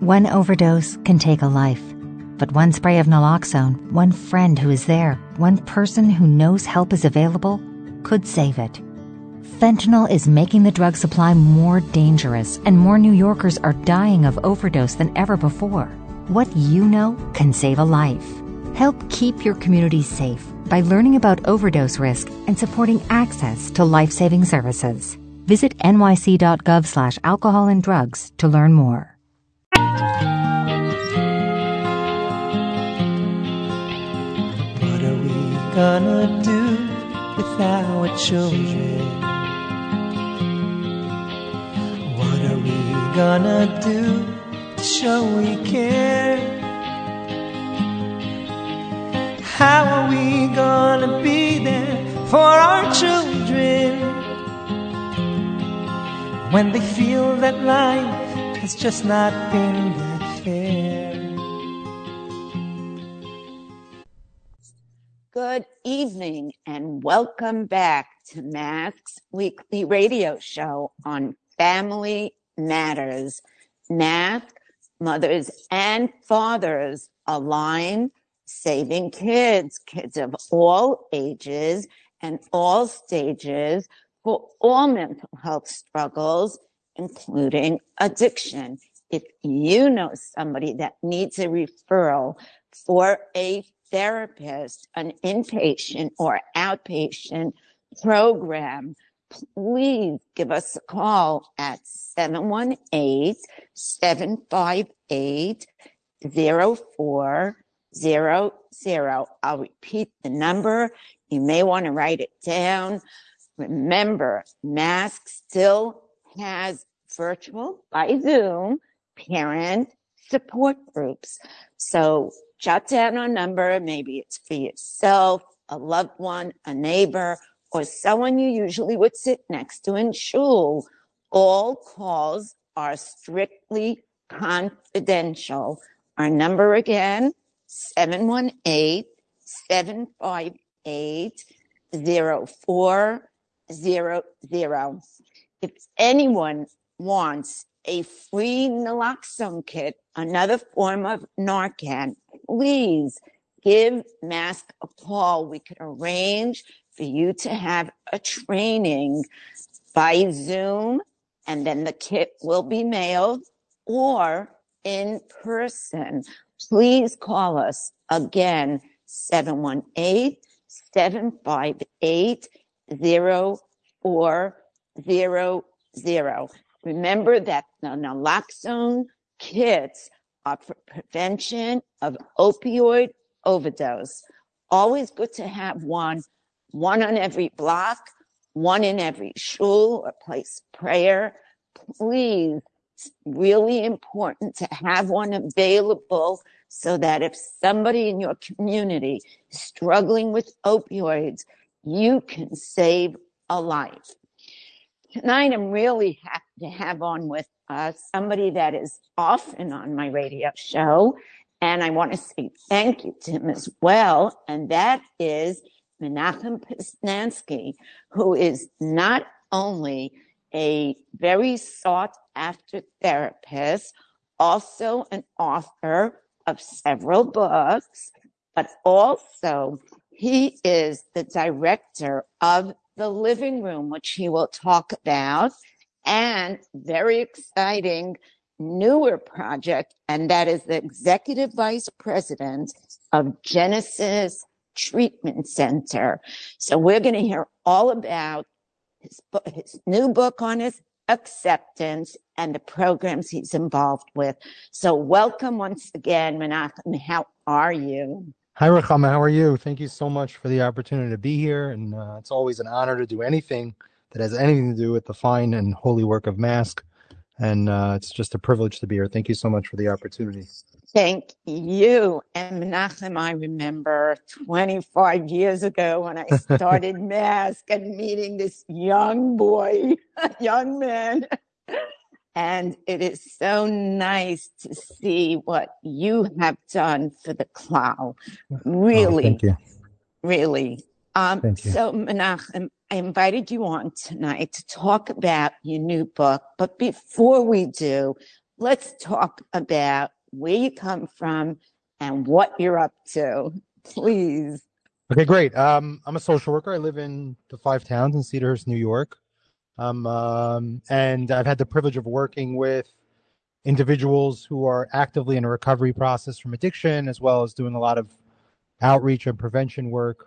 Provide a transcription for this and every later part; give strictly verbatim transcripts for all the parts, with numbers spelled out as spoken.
One overdose can take a life, but one spray of naloxone, one friend who is there, one person who knows help is available, could save it. Fentanyl is making the drug supply more dangerous, and more New Yorkers are dying of overdose than ever before. What you know can save a life. Help keep your community safe by learning about overdose risk and supporting access to life-saving services. Visit nyc.gov slash alcohol and drugs to learn more. What are we gonna do with our children? What are we gonna do to show we care? How are we gonna be there for our children when they feel that life has just not been that fair? Good evening and welcome back to Mask's weekly radio show on Family Matters. Mask, mothers and fathers align, saving kids, kids of all ages and all stages for all mental health struggles, including addiction. If you know somebody that needs a referral for a therapist, an inpatient or outpatient program, please give us a call at seven one eight, seven five eight, zero four zero zero. I'll repeat the number. You may want to write it down. Remember, Mask still has virtual by Zoom parent support groups. So jot down our number. Maybe it's for yourself, a loved one, a neighbor, or someone you usually would sit next to in shul. All calls are strictly confidential. Our number again, seven one eight, seven five eight, zero four zero zero. If anyone wants a free naloxone kit, another form of Narcan, please give Mask a call. We could arrange for you to have a training by Zoom, and then the kit will be mailed, or in person. Please call us again, seven one eight, seven five eight, zero four zero zero. Remember that the naloxone kits are for prevention of opioid overdose. Always good to have one, one on every block, one in every shul or place of prayer. Please, it's really important to have one available so that if somebody in your community is struggling with opioids, you can save a life. Tonight, I'm really happy to have on with us somebody that is often on my radio show, and I want to say thank you to him as well, and that is Menachem Pisnansky, who is not only a very sought-after therapist, also an author of several books, but also he is the director of The Living Room, which he will talk about, and very exciting newer project, and that is the executive vice president of Genesis Treatment Center. So we're going to hear all about his, book, his new book on his acceptance and the programs he's involved with. So welcome once again, Menachem. How are you? Hi, Ruchama. How are you? Thank you so much for the opportunity to be here. And uh, it's always an honor to do anything that has anything to do with the fine and holy work of Mask. And uh, it's just a privilege to be here. Thank you so much for the opportunity. Thank you. And Menachem, I remember twenty-five years ago when I started Mask and meeting this young boy, young man. And it is so nice to see what you have done for the Klal. Really, oh, thank you. really. Um, thank you. So, Menachem, I invited you on tonight to talk about your new book. But before we do, let's talk about where you come from and what you're up to, please. Okay, great. Um, I'm a social worker. I live in the Five Towns in Cedarhurst, New York. Um, um, and I've had the privilege of working with individuals who are actively in a recovery process from addiction, as well as doing a lot of outreach and prevention work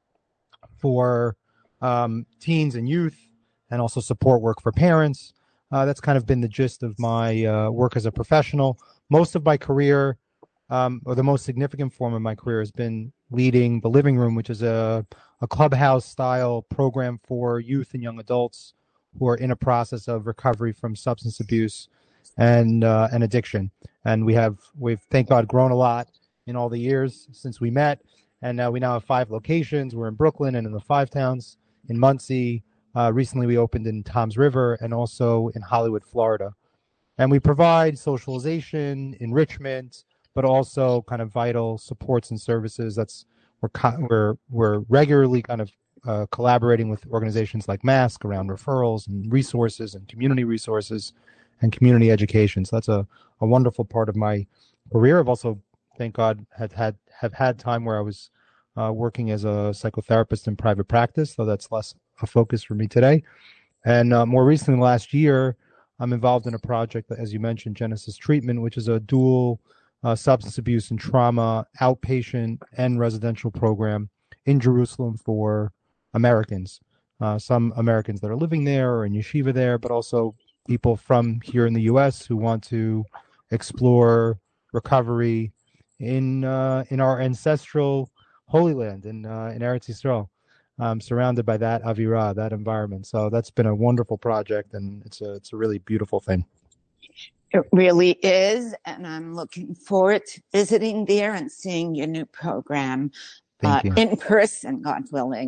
for um, teens and youth, and also support work for parents. Uh, that's kind of been the gist of my uh, work as a professional. Most of my career, um, or the most significant form of my career, has been leading The Living Room, which is a, a clubhouse style program for youth and young adults who are in a process of recovery from substance abuse and uh, and addiction. And we have, we've, thank God, grown a lot in all the years since we met. And uh, we now have five locations. We're in Brooklyn and in the Five Towns, in Muncie. Uh, recently, we opened in Toms River and also in Hollywood, Florida. And we provide socialization, enrichment, but also kind of vital supports and services. That's we're we're we're regularly kind of uh, collaborating with organizations like MASK around referrals and resources and community resources and community education. So that's a, a wonderful part of my career. I've also, thank God, had had have had time where I was uh, working as a psychotherapist in private practice, though that's less a focus for me today. And uh, more recently, last year, I'm involved in a project, as you mentioned, Genesis Treatment, which is a dual uh, substance abuse and trauma outpatient and residential program in Jerusalem for Americans. Uh, some Americans that are living there or in yeshiva there, but also people from here in the U S who want to explore recovery in uh, in our ancestral Holy Land in uh, in Eretz Yisrael. Um, surrounded by that avira, that environment. So that's been a wonderful project, and it's a it's a really beautiful thing. It really is, and I'm looking forward to visiting there and seeing your new program uh, in person, God willing.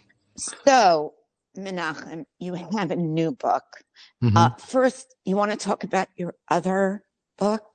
So, Menachem, you have a new book. Mm-hmm. Uh, first, you want to talk about your other book?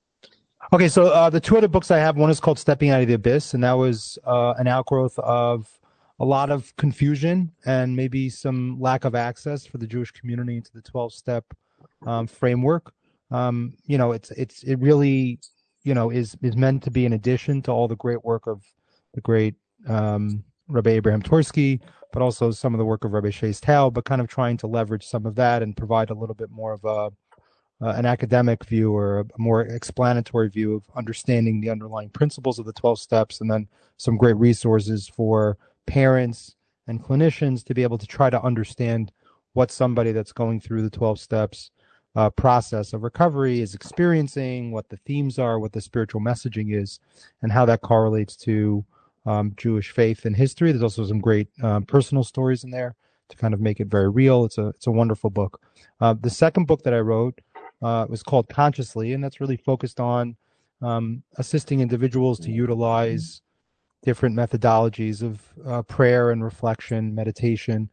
Okay, so uh, the two other books I have, one is called Stepping Out of the Abyss, and that was uh, an outgrowth of a lot of confusion and maybe some lack of access for the Jewish community into the twelve-step um, framework. Um, you know, it's it's it really, you know, is is meant to be an addition to all the great work of the great um, Rabbi Abraham Twersky, but also some of the work of Rabbi Shais Tal, but kind of trying to leverage some of that and provide a little bit more of a uh, an academic view or a more explanatory view of understanding the underlying principles of the twelve steps, and then some great resources for parents and clinicians to be able to try to understand what somebody that's going through the twelve steps uh, process of recovery is experiencing, what the themes are, what the spiritual messaging is, and how that correlates to um, Jewish faith and history. There's also some great um, personal stories in there to kind of make it very real. It's a it's a wonderful book. Uh, the second book that I wrote uh, was called Consciously, and that's really focused on um, assisting individuals to utilize different methodologies of uh, prayer and reflection, meditation,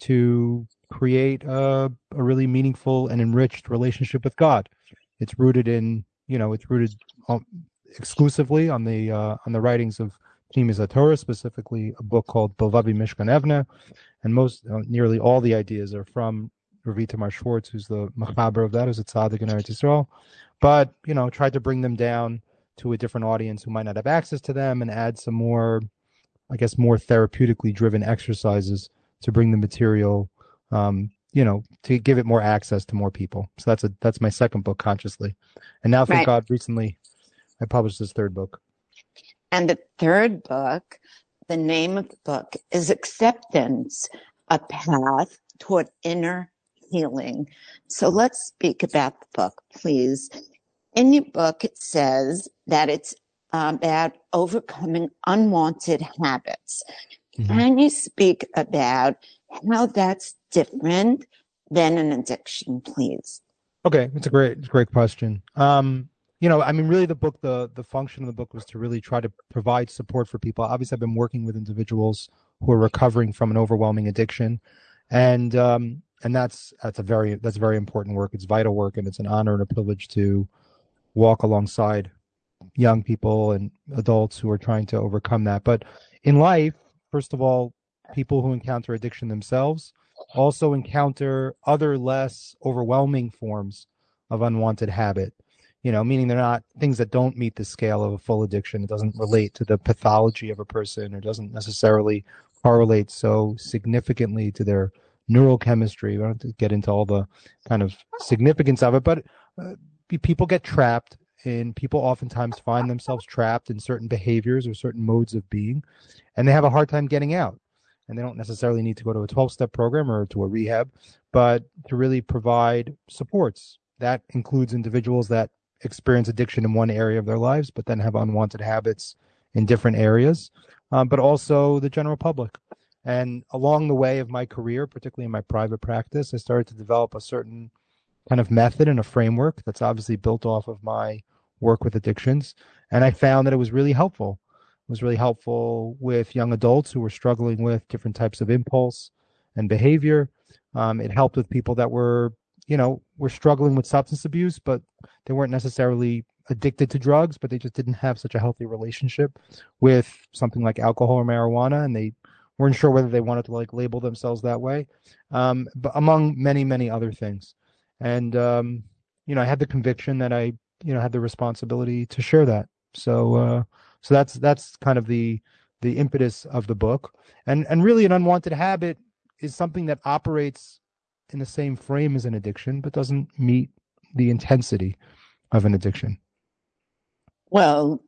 to create a, a really meaningful and enriched relationship with God. It's rooted in, you know, it's rooted um, exclusively on the uh, on the writings of Pnimis HaTorah, specifically a book called Bilvavi Mishkan Evne, and most, uh, nearly all the ideas are from Rav Itamar Schwartz, who's the machaber of that, who's a tzaddik in Eretz Yisrael, but, you know, tried to bring them down to a different audience who might not have access to them, and add some more, I guess, more therapeutically driven exercises to bring the material, um, you know, to give it more access to more people. So that's a that's my second book, Consciously. And now, thank right. God, recently I published this third book. And the third book, the name of the book is Acceptance, a Path Toward Inner Healing. So let's speak about the book, please. In your book, it says that it's about overcoming unwanted habits. Mm-hmm. Can you speak about how that's different than an addiction, please? Okay, it's a great, it's a great question. Um, you know, I mean, really, the book, the the function of the book was to really try to provide support for people. Obviously, I've been working with individuals who are recovering from an overwhelming addiction, and um, and that's that's a very that's very important work. It's vital work, and it's an honor and a privilege to walk alongside young people and adults who are trying to overcome that. But in life, first of all, people who encounter addiction themselves also encounter other less overwhelming forms of unwanted habit. you know, meaning they're not things that don't meet the scale of a full addiction. It doesn't relate to the pathology of a person, or doesn't necessarily correlate so significantly to their neural chemistry. We don't have to get into all the kind of significance of it, but uh, people get trapped, and people oftentimes find themselves trapped in certain behaviors or certain modes of being, and they have a hard time getting out. And they don't necessarily need to go to a twelve-step program or to a rehab, but to really provide supports. That includes individuals that experience addiction in one area of their lives, but then have unwanted habits in different areas, um, but also the general public. And along the way of my career, particularly in my private practice, I started to develop a certain kind of method and a framework that's obviously built off of my work with addictions. And I found that it was really helpful. It was really helpful with young adults who were struggling with different types of impulse and behavior. Um, it helped with people that were, you know, were struggling with substance abuse, but they weren't necessarily addicted to drugs, but they just didn't have such a healthy relationship with something like alcohol or marijuana, and they weren't sure whether they wanted to like label themselves that way, um, but among many, many other things. And, um, you know, I had the conviction that I, you know, had the responsibility to share that. So, uh, so that's, that's kind of the, the impetus of the book. And, and really an unwanted habit is something that operates in the same frame as an addiction, but doesn't meet the intensity of an addiction. Well,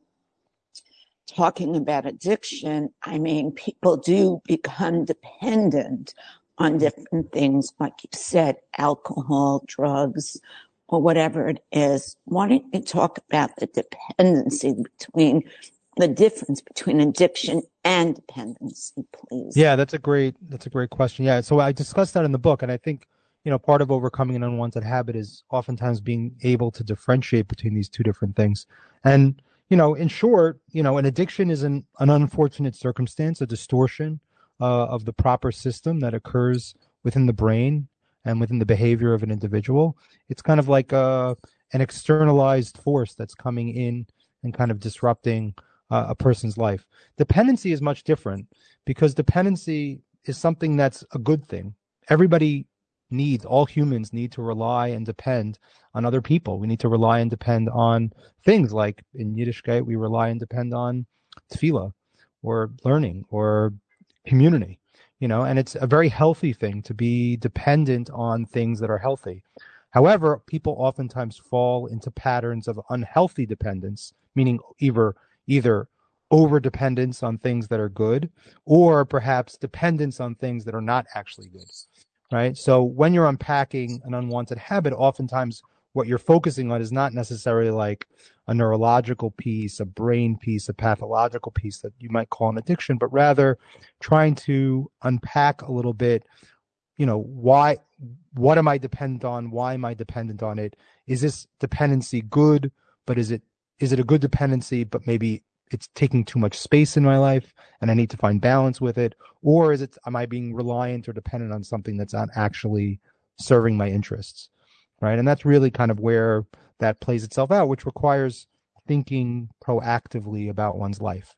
talking about addiction, I mean, people do become dependent on different things, like you said, alcohol, drugs, or whatever it is. Why don't you talk about the dependency between the difference between addiction and dependency, please? Yeah, that's a great, that's a great question. Yeah. So I discussed that in the book, and I think, you know, part of overcoming an unwanted habit is oftentimes being able to differentiate between these two different things. And, you know, in short, you know, an addiction is an, an unfortunate circumstance, a distortion uh, of the proper system that occurs within the brain and within the behavior of an individual. It's kind of like a, an externalized force that's coming in and kind of disrupting uh, a person's life. Dependency is much different, because dependency is something that's a good thing. Everybody needs, all humans need to rely and depend on other people. We need to rely and depend on things like, in Yiddishkeit, we rely and depend on tefillah or learning or community, you know, and it's a very healthy thing to be dependent on things that are healthy. However, people oftentimes fall into patterns of unhealthy dependence, meaning either either over dependence on things that are good, or perhaps dependence on things that are not actually good. Right. So when you're unpacking an unwanted habit, oftentimes what you're focusing on is not necessarily like a neurological piece, a brain piece, a pathological piece that you might call an addiction, but rather trying to unpack a little bit, you know, why, what am I dependent on? Why am I dependent on it? Is this dependency good, but is it, is it a good dependency, but maybe it's taking too much space in my life and I need to find balance with it? Or is it, am I being reliant or dependent on something that's not actually serving my interests? Right. And that's really kind of where that plays itself out, which requires thinking proactively about one's life.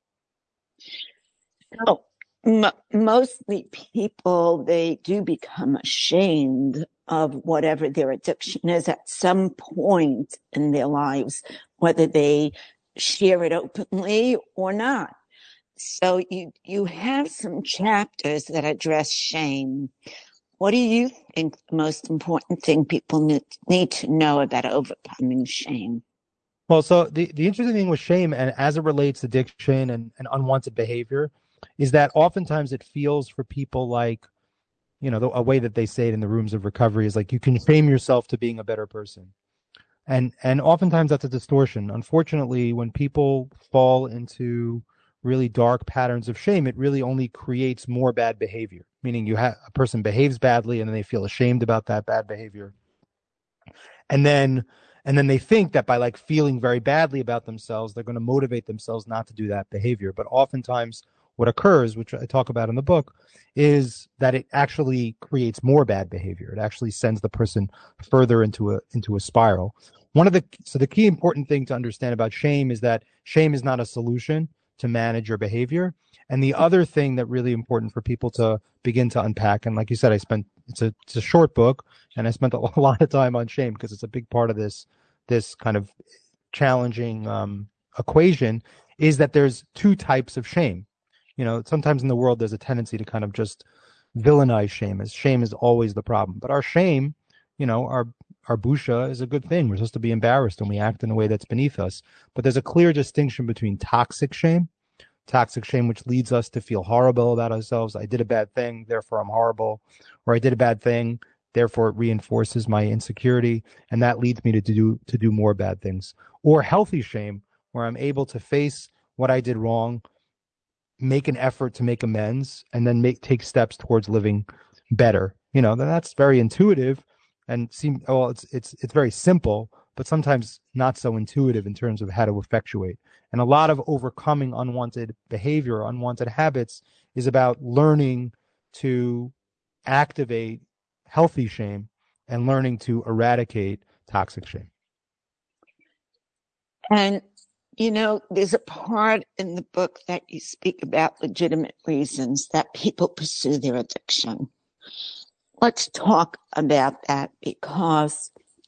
So m- mostly people, they do become ashamed of whatever their addiction is at some point in their lives, whether they share it openly or not. So you, you have some chapters that address shame. What do you think the most important thing people need, need to know about overcoming shame? Well, so the, the interesting thing with shame, and as it relates to addiction and, and unwanted behavior, is that oftentimes it feels for people like, you know, the, a way that they say it in the rooms of recovery is like, you can shame yourself to being a better person. And and oftentimes that's a distortion. Unfortunately, when people fall into really dark patterns of shame, it really only creates more bad behavior. Meaning you have a person behaves badly and then they feel ashamed about that bad behavior. And then and then they think that by like feeling very badly about themselves, they're going to motivate themselves not to do that behavior. But oftentimes what occurs, which I talk about in the book, is that it actually creates more bad behavior. It actually sends the person further into a into a spiral. One of the so the key important thing to understand about shame is that shame is not a solution to manage your behavior. And the other thing that really important for people to begin to unpack, and like you said, I spent it's a it's a short book, and I spent a lot of time on shame because it's a big part of this this kind of challenging um, equation is that there's two types of shame. You know, sometimes in the world there's a tendency to kind of just villainize shame, as shame is always the problem. But our shame, you know, our our busha is a good thing. We're supposed to be embarrassed when we act in a way that's beneath us. But there's a clear distinction between toxic shame, toxic shame, which leads us to feel horrible about ourselves. I did a bad thing, therefore I'm horrible. Or I did a bad thing, therefore it reinforces my insecurity, and that leads me to do to do more bad things. Or healthy shame, where I'm able to face what I did wrong, make an effort to make amends, and then make take steps towards living better. You know, that's very intuitive and seem well, it's it's it's very simple, but sometimes not so intuitive in terms of how to effectuate. And a lot of overcoming unwanted behavior, unwanted habits is about learning to activate healthy shame and learning to eradicate toxic shame. And, you know, there's a part in the book that you speak about legitimate reasons that people pursue their addiction. Let's talk about that, because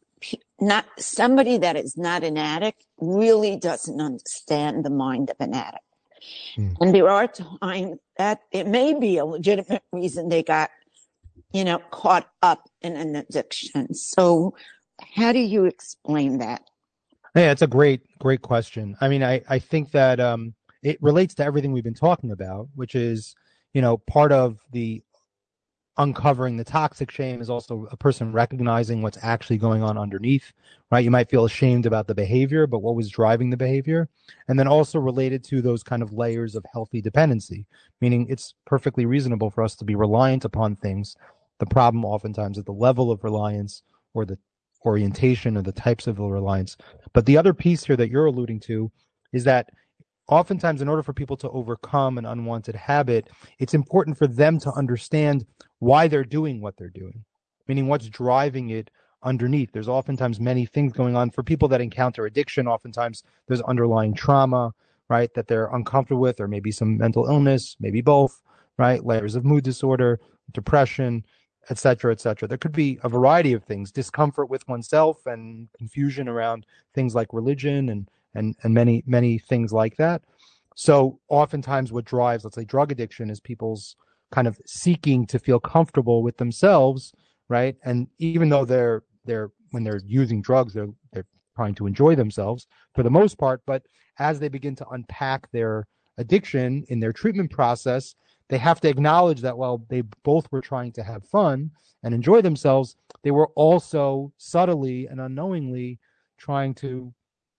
not somebody that is not an addict really doesn't understand the mind of an addict. Mm. And there are times that it may be a legitimate reason they got, you know, caught up in an addiction. So how do you explain that? Yeah, it's a great, great question. I mean, I, I think that um, it relates to everything we've been talking about, which is, you know, part of the uncovering the toxic shame is also a person recognizing what's actually going on underneath, right? You might feel ashamed about the behavior, but what was driving the behavior? And then also related to those kind of layers of healthy dependency, meaning it's perfectly reasonable for us to be reliant upon things. The problem oftentimes is the level of reliance or the orientation or the types of reliance. But the other piece here that you're alluding to is that oftentimes, in order for people to overcome an unwanted habit, it's important for them to understand why they're doing what they're doing, meaning what's driving it underneath. There's oftentimes many things going on. For people that encounter addiction, oftentimes there's underlying trauma, right, that they're uncomfortable with, or maybe some mental illness, maybe both, right, layers of mood disorder, depression, et cetera, et cetera. There could be a variety of things, discomfort with oneself and confusion around things like religion and and and many, many things like that. So oftentimes what drives, let's say, drug addiction is people's kind of seeking to feel comfortable with themselves, right? And even though they're they're when they're using drugs, they're they're trying to enjoy themselves for the most part. But as they begin to unpack their addiction in their treatment process, they have to acknowledge that while they both were trying to have fun and enjoy themselves, they were also subtly and unknowingly trying to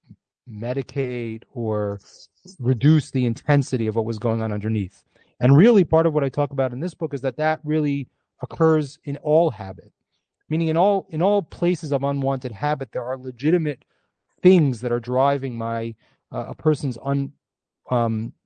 medicate or reduce the intensity of what was going on underneath. And really part of what I talk about in this book is that that really occurs in all habit, meaning in all in all places of unwanted habit, there are legitimate things that are driving my uh, a person's un um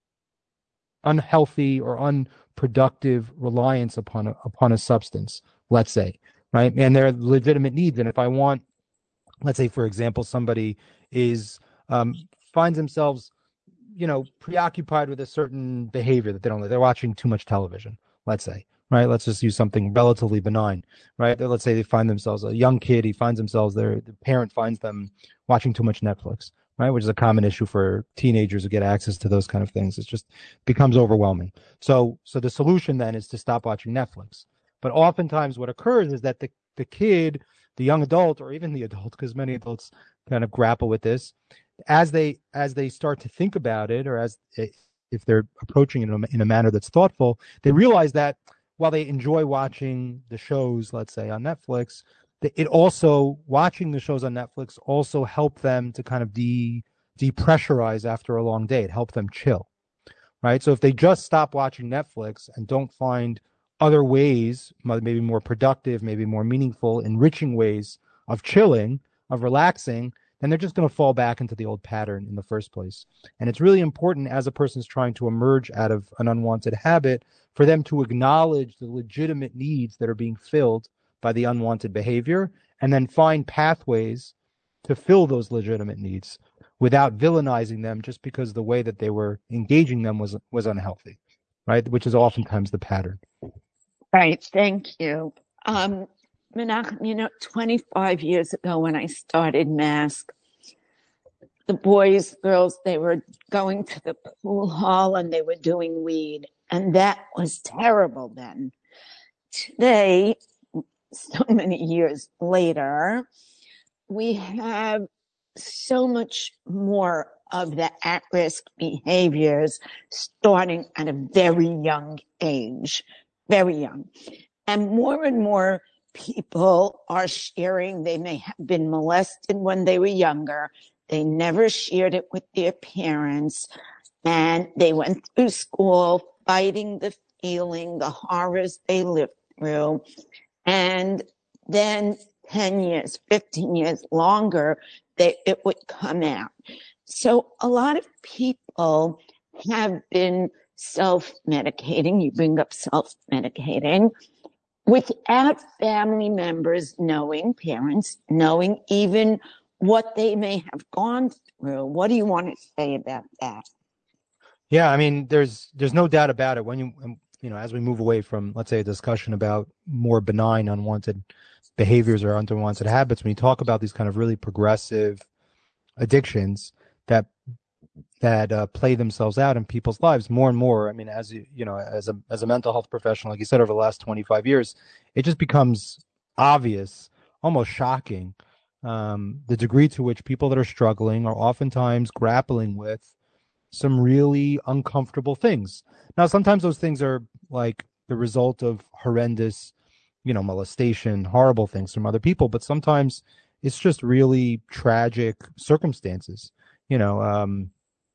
unhealthy or unproductive reliance upon a, upon a substance, let's say, right? And there are legitimate needs. And if I want, let's say, for example, somebody is um, finds themselves, you know, preoccupied with a certain behavior that they don't like. They're watching too much television, let's say, right? Let's just use something relatively benign, right? Let's say they find themselves, a young kid, he finds themselves, their the parent finds them watching too much Netflix, right? Which is a common issue for teenagers who get access to those kind of things. It just becomes overwhelming. So, so the solution then is to stop watching Netflix. But oftentimes what occurs is that the, the kid, the young adult, or even the adult, because many adults kind of grapple with this, as they as they start to think about it, or as if they're approaching it in a, in a manner that's thoughtful, they realize that while they enjoy watching the shows, let's say on Netflix, it also, watching the shows on Netflix also help them to kind of de depressurize after a long day. It helps them chill, right? So if they just stop watching Netflix and don't find other ways, maybe more productive, maybe more meaningful, enriching ways of chilling, of relaxing, then they're just going to fall back into the old pattern in the first place. And it's really important, as a person's trying to emerge out of an unwanted habit, for them to acknowledge the legitimate needs that are being filled by the unwanted behavior, and then find pathways to fill those legitimate needs without villainizing them just because the way that they were engaging them was was unhealthy, right? Which is oftentimes the pattern. Right. Thank you. Um, Menachem, you know, twenty-five years ago when I started Mask, the boys, girls, they were going to the pool hall and they were doing weed. And that was terrible then. Today, so many years later, we have so much more of the at-risk behaviors starting at a very young age, very young. And more and more people are sharing. They may have been molested when they were younger. They never shared it with their parents. And they went through school fighting the feeling, the horrors they lived through. And then ten years, fifteen years longer, they, it would come out. So a lot of people have been self-medicating. You bring up self-medicating without family members knowing, parents knowing even what they may have gone through. What do you want to say about that? Yeah, I mean, there's there's no doubt about it. When you you know, as we move away from, let's say, a discussion about more benign unwanted behaviors or unwanted habits, when you talk about these kind of really progressive addictions that that uh, play themselves out in people's lives more and more. I mean, as you you know, as a as a mental health professional, like you said, over the last twenty-five years, it just becomes obvious, almost shocking, um, the degree to which people that are struggling are oftentimes grappling with some really uncomfortable things. Now, sometimes those things are like the result of horrendous, you know, molestation, horrible things from other people, but sometimes it's just really tragic circumstances. You know, um,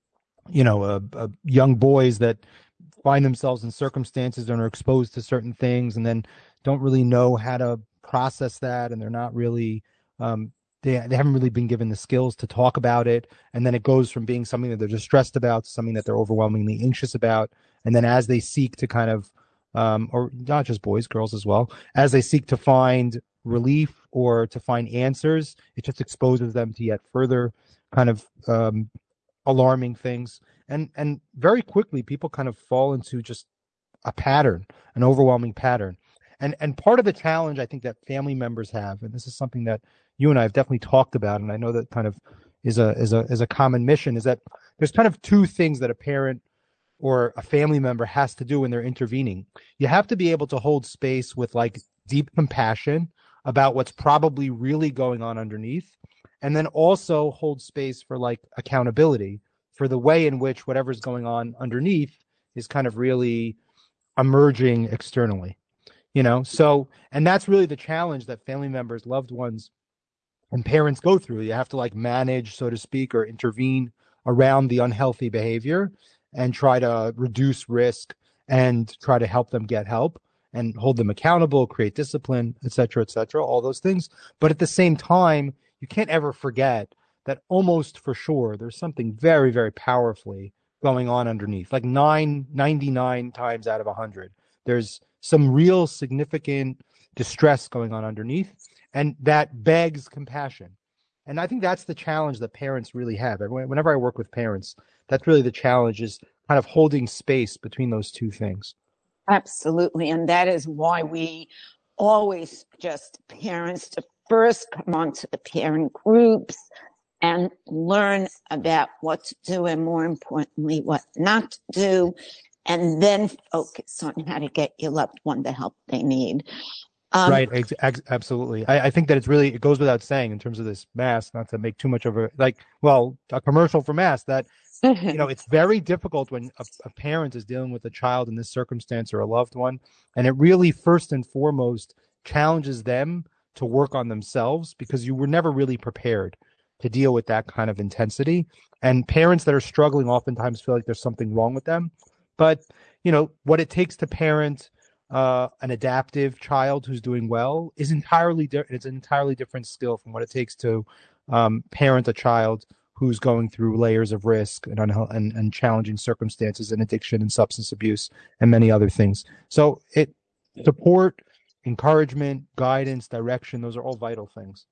you know, uh, uh, young boys that find themselves in circumstances and are exposed to certain things and then don't really know how to process that, and they're not really um, they they haven't really been given the skills to talk about it, and then it goes from being something that they're distressed about to something that they're overwhelmingly anxious about, and then as they seek to kind of um, or not just boys, girls as well, as they seek to find relief or to find answers, it just exposes them to yet further kind of um, alarming things, and and very quickly people kind of fall into just a pattern, an overwhelming pattern. And and part of the challenge I think that family members have, and this is something that you and I have definitely talked about, and I know that kind of is a is a is a common mission, is that there's kind of two things that a parent or a family member has to do when they're intervening. You have to be able to hold space with like deep compassion about what's probably really going on underneath, and then also hold space for like accountability for the way in which whatever's going on underneath is kind of really emerging externally. You know, so, and that's really the challenge that family members, loved ones, and parents go through. You have to like manage, so to speak, or intervene around the unhealthy behavior and try to reduce risk and try to help them get help and hold them accountable, create discipline, et cetera, et cetera, all those things. But at the same time, you can't ever forget that almost for sure there's something very, very powerfully going on underneath, like nine, ninety-nine times out of one hundred. There's some real significant distress going on underneath, and that begs compassion. And I think that's the challenge that parents really have. Whenever I work with parents, that's really the challenge, is kind of holding space between those two things. Absolutely. And that is why we always suggest parents to first come onto the parent groups and learn about what to do, and more importantly, what not to do, and then focus on how to get your loved one the help they need. Um, right. Ex- ex- absolutely. I, I think that it's really, it goes without saying in terms of this mask, not to make too much of a, like, well, a commercial for mask, that, you know, it's very difficult when a, a parent is dealing with a child in this circumstance or a loved one. And it really, first and foremost, challenges them to work on themselves, because you were never really prepared to deal with that kind of intensity. And parents that are struggling oftentimes feel like there's something wrong with them. But, you know, what it takes to parent uh, an adaptive child who's doing well is entirely different. It's an entirely different skill from what it takes to um, parent a child who's going through layers of risk and, un- and and challenging circumstances and addiction and substance abuse and many other things. So it support, encouragement, guidance, direction, those are all vital things.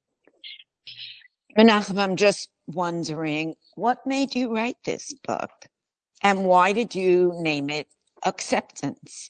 Menachem, I'm just wondering, what made you write this book? And why did you name it Acceptance?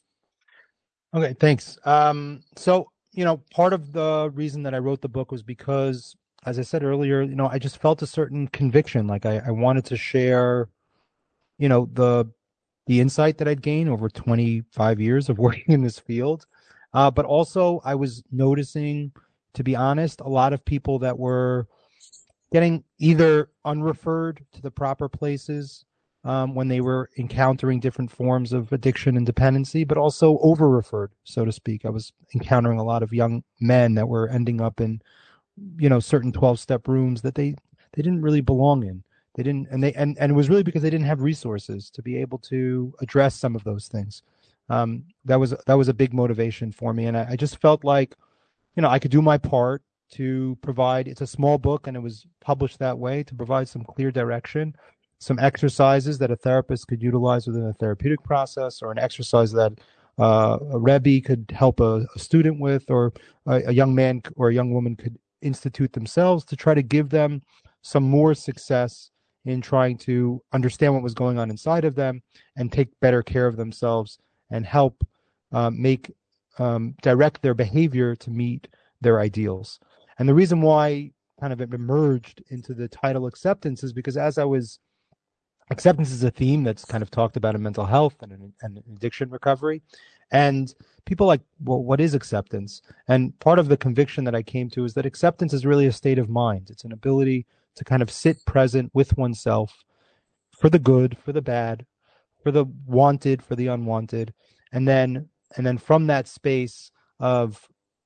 Okay, thanks. Um, so, you know, part of the reason that I wrote the book was because as I said earlier, you know, I just felt a certain conviction. Like I, I wanted to share, you know, the the insight that I'd gained over twenty-five years of working in this field. Uh, but also I was noticing, to be honest, a lot of people that were getting either unreferred to the proper places um, when they were encountering different forms of addiction and dependency, but also over-referred, so to speak. I was encountering a lot of young men that were ending up in, you know, certain twelve-step rooms that they, they didn't really belong in. They didn't, and they, and, and it was really because they didn't have resources to be able to address some of those things. Um, that was, that was a big motivation for me. And I, I just felt like, you know, I could do my part to provide, it's a small book and it was published that way, to provide some clear direction, some exercises that a therapist could utilize within a therapeutic process, or an exercise that uh, a Rebbe could help a, a student with, or a, a young man or a young woman could institute themselves, to try to give them some more success in trying to understand what was going on inside of them and take better care of themselves and help uh, make, um, direct their behavior to meet their ideals. And the reason why kind of it emerged into the title Acceptance is because as I was, acceptance is a theme that's kind of talked about in mental health and, and addiction recovery. And people like, well, what is acceptance? And part of the conviction that I came to is that acceptance is really a state of mind. It's an ability to kind of sit present with oneself for the good, for the bad, for the wanted, for the unwanted. And then, and then from that space of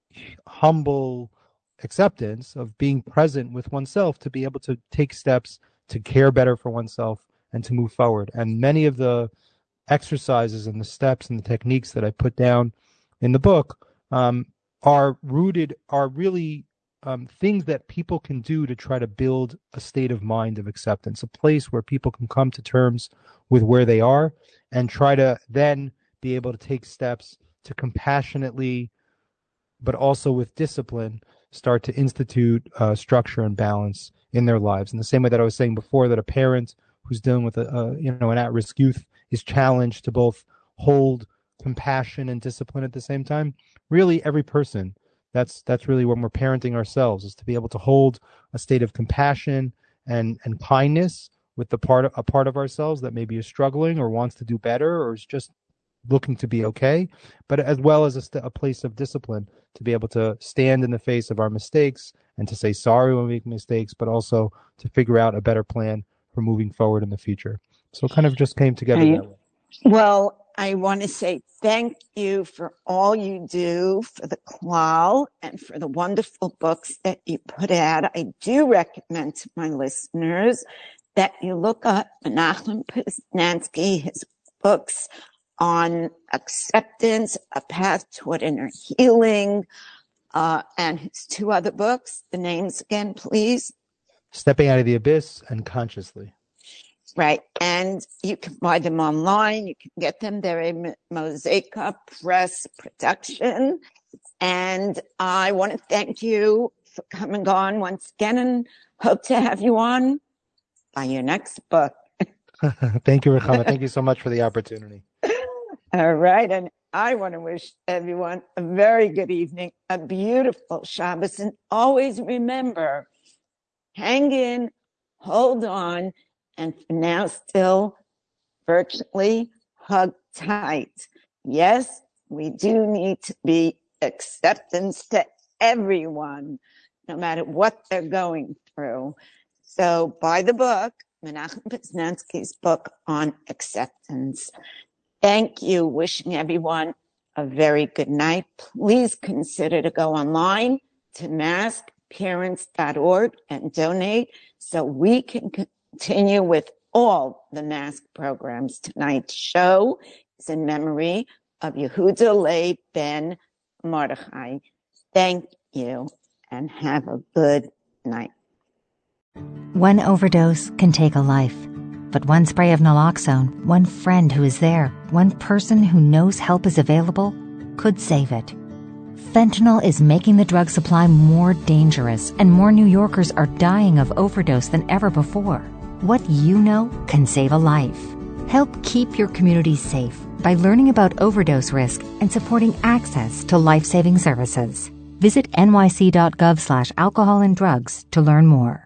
humble acceptance, of being present with oneself, to be able to take steps to care better for oneself and to move forward. And many of the exercises and the steps and the techniques that I put down in the book um, are rooted, are really um, things that people can do to try to build a state of mind of acceptance, a place where people can come to terms with where they are and try to then be able to take steps to compassionately, but also with discipline, start to institute uh, structure and balance in their lives. In the same way that I was saying before, that a parent who's dealing with a, a you know an at-risk youth is challenged to both hold compassion and discipline at the same time. Really, every person, that's that's really when we're parenting ourselves, is to be able to hold a state of compassion and and kindness with the part of, a part of ourselves that maybe is struggling or wants to do better or is just looking to be okay, but as well as a, st- a place of discipline to be able to stand in the face of our mistakes and to say sorry when we make mistakes, but also to figure out a better plan for moving forward in the future. So it kind of just came together I, that way. Well, I want to say thank you for all you do for the Klal and for the wonderful books that you put out. I do recommend to my listeners that you look up Menachem Poznansky, his books on acceptance, A Path Toward Inner Healing, uh, and his two other books. The names again, please. Stepping Out of the Abyss and Consciously. Right. And you can buy them online. You can get them. They're a Mosaica Press production. And I want to thank you for coming on once again and hope to have you on by your next book. Thank you, Ruchama. Thank you so much for the opportunity. All right. And I want to wish everyone a very good evening, a beautiful Shabbos, and always remember, hang in, hold on, and for now still virtually hug tight. Yes, we do need to be acceptance to everyone, no matter what they're going through. So buy the book, Menachem Poznansky's book on acceptance. Thank you. Wishing everyone a very good night. Please consider to go online to mask parents dot org and donate so we can continue with all the mask programs. Tonight's show is in memory of Yehuda Leib ben Mordechai. Thank you and have a good night. One overdose can take a life. But one spray of naloxone, one friend who is there, one person who knows help is available, could save it. Fentanyl is making the drug supply more dangerous, and more New Yorkers are dying of overdose than ever before. What you know can save a life. Help keep your community safe by learning about overdose risk and supporting access to life-saving services. Visit nyc.gov slash alcohol and drugs to learn more.